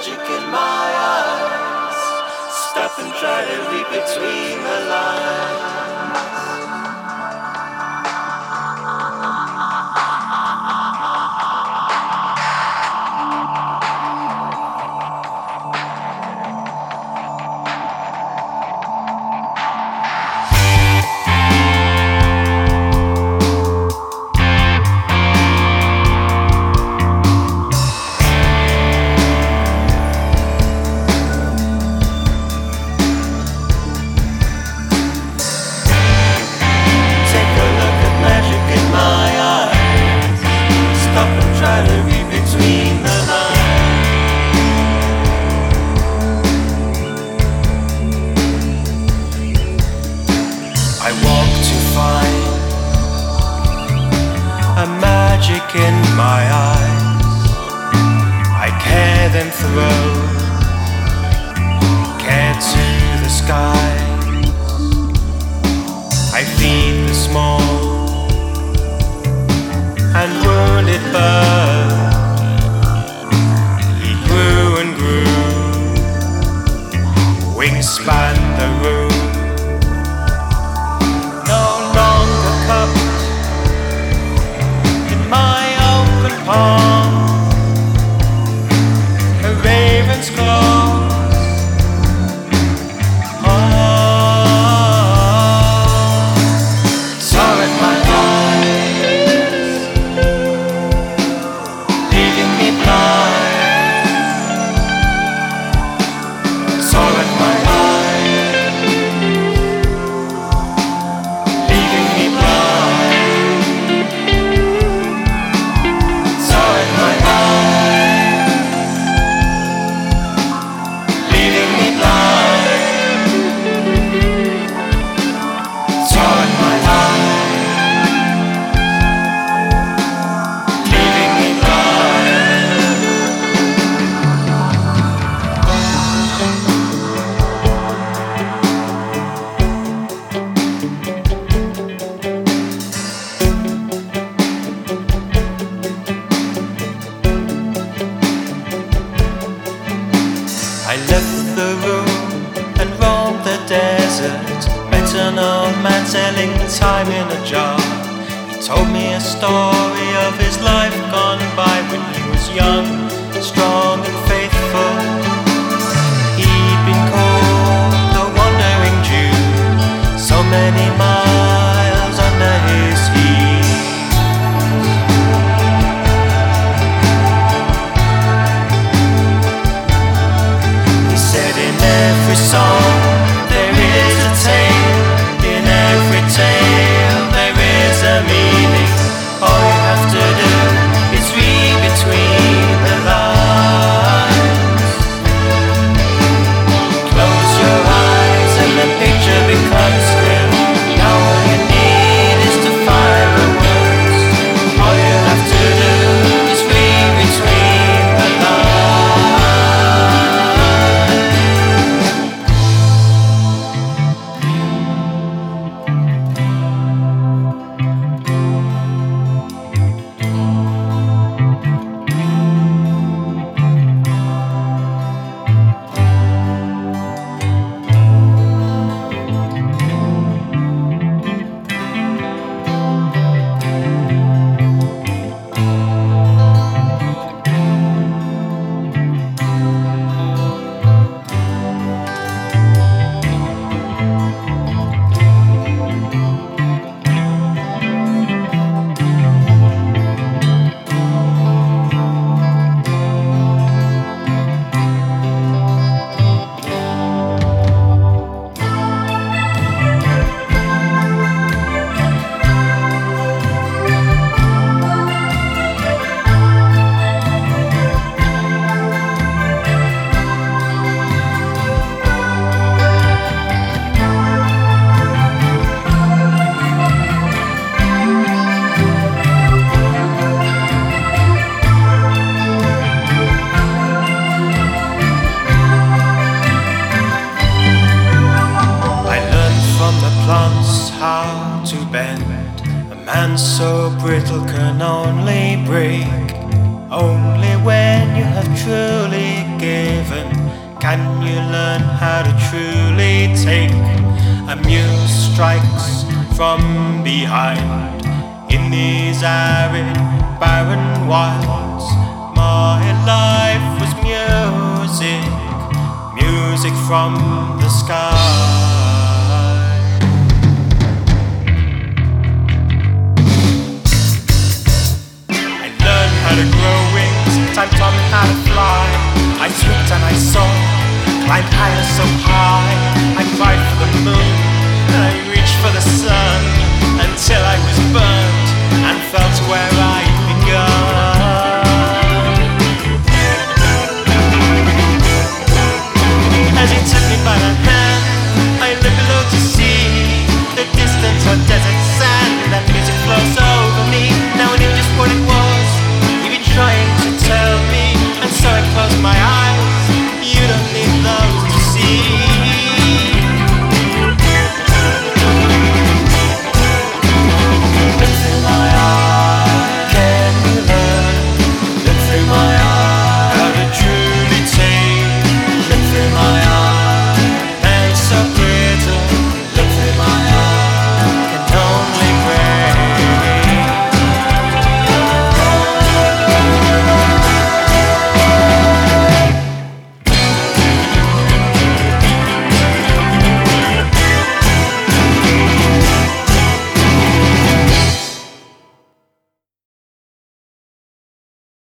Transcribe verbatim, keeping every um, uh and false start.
magic in my eyes. Stop and try to read between the lines. In my eyes, I care them throw, care to the skies. I feed the small and wounded bird. He grew and grew, wings span the room. No longer cupped in my palm, a raven's claws. Oh, tore at my eyes, leaving me blind. Tore at my eyes, leaving me blind. Tore at my eyes, leaving me blind. Tore at my eyes, leaving me I left the room and roamed the desert. Met an old man selling time in a jar. He told me a story of his life gone by when he was young, strong and faithful. He'd been called the Wandering Jew, so many miles under his heat. Every song there is a tale, in every tale there is a meaning. All you have to do is read between the lines. Close your eyes and the picture becomes clear. Now all you need is to find the words. All you have to do is read between the lines. man so brittle can only break Only when you have truly given can you learn how to truly take. A muse strikes from behind in these arid, barren wilds. My life was music, music from the sky. I learned how to grow wings, time taught me how to fly. I swooped and I soared, climbed higher so high. I cried for the moon and I reached for the sun.